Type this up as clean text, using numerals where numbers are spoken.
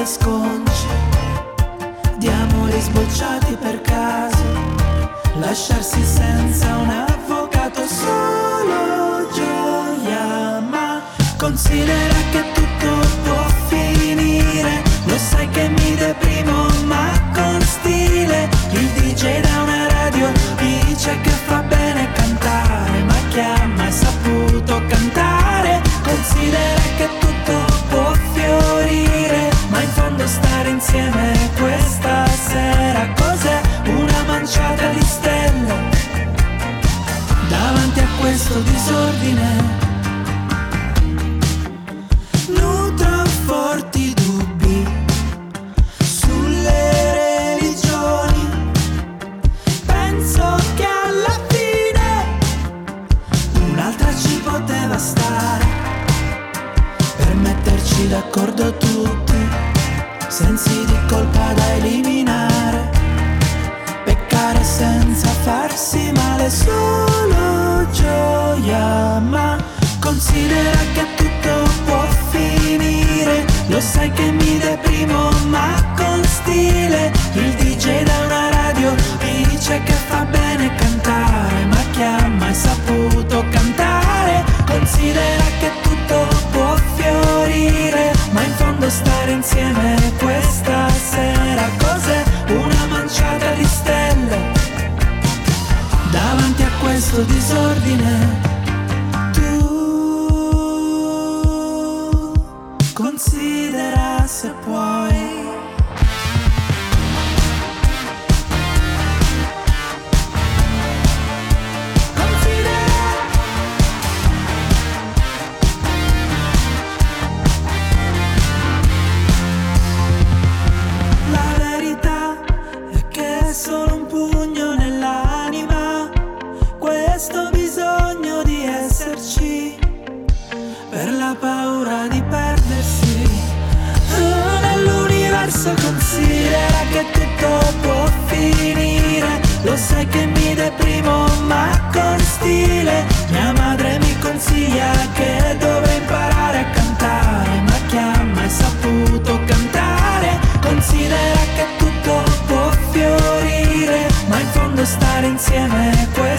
sconci, di amori sbocciati per caso, lasciarsi senza un avvocato, solo gioia. Ma considera che tutto può finire, lo sai che mi deprimo ma con stile. Il DJ da una radio dice che fa bene cantare, ma chi ha mai saputo cantare? Considera che tutto può fiorire, ma in fondo stare insieme questa sera cos'è? Una manciata di stelle davanti a questo disordine. Nutro forti dubbi sulle religioni, penso che alla fine un'altra ci poteva stare, per metterci d'accordo tutti, sensi di colpa da eliminare, peccare senza farsi male, solo gioia. Ma considera che tutto può finire, lo sai che mi deprimo ma con stile. Il DJ da una radio dice che fa bene cantare, ma chi ha mai saputo cantare? Considera che tutto può fiorire, ma in fondo stare insieme questa sera cos'è? Una manciata di stelle davanti a questo disordine. Tu considera se puoi. Solo un pugno nell'anima, questo bisogno di esserci, per la paura di perdersi nell'universo. Considera che tutto può finire, lo sai che mi deprimo ma con stile. Mia madre mi consiglia che dovrei imparare a cantare, ma chi ha mai saputo cantare? Considera che tutto può fiorire, ma in fondo stare insieme